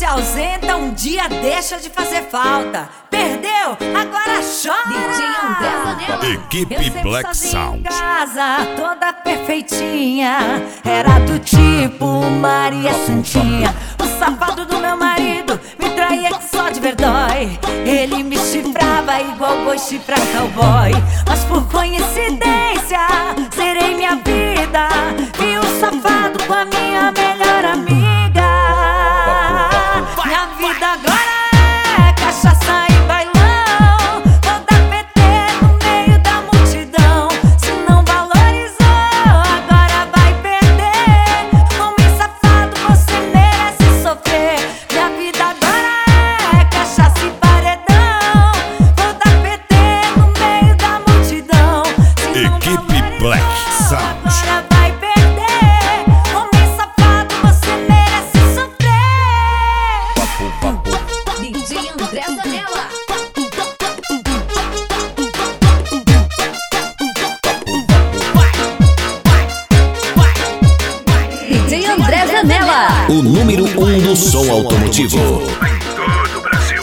ausenta, um dia deixa de fazer falta. Perdeu, agora chora. Equipe Black Sound. Em casa, toda perfeitinha, era do tipo Maria Santinha. O safado do meu marido me traía que só de verdói. Ele me chifrava igual boi chifra cowboy. Mas por coincidência, zerei minha vida. Vi um safado com a minha melhor amiga. Minha vida agora é cachaça e bailão. Toda PT no meio da multidão. Se não valorizou, agora vai perder. Homem safado, você merece sofrer. Minha vida agora é cachaça e paredão. Toda PT no meio da multidão. Se não Equipe Black Sound. agora vai perder. Homem safado, você merece sofrer. DJ André Zanella. DJ André Zanella. O número 1 do som automotivo. Em todo o Brasil.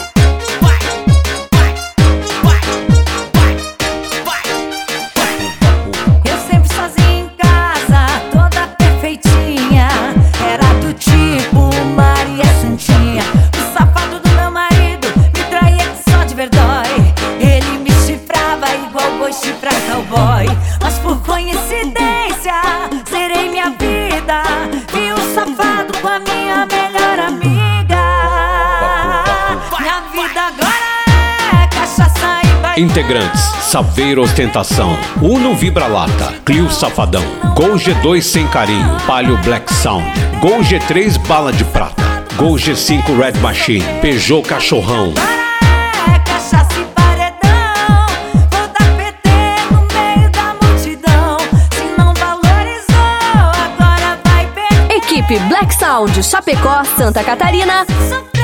Eu sempre sozinha em casa, toda perfeitinha, era do tipo Maria Santinha. O safado do meu marido me traía que só de verdói. Ele me chifrava igual boi chifra cowboy. Mas por coincidência, zerei minha vida. Vi um safado com a minha melhor amiga. Minha vida agora é cachaça e bailão. Integrantes: Saveiro Ostentação, Uno Vibra-Lata, Clio Safadão, Gol G2 Sem Carinho, Palio Black Sound, Gol G3 Bala de Prata, Gol G5 Red Machine, Peugeot Cachorrão. É cachaça e paredão. Toda PT no meio da multidão. Se não valorizou, agora vai perder. Equipe Black Sound, Chapecó, Santa Catarina. Sofrer.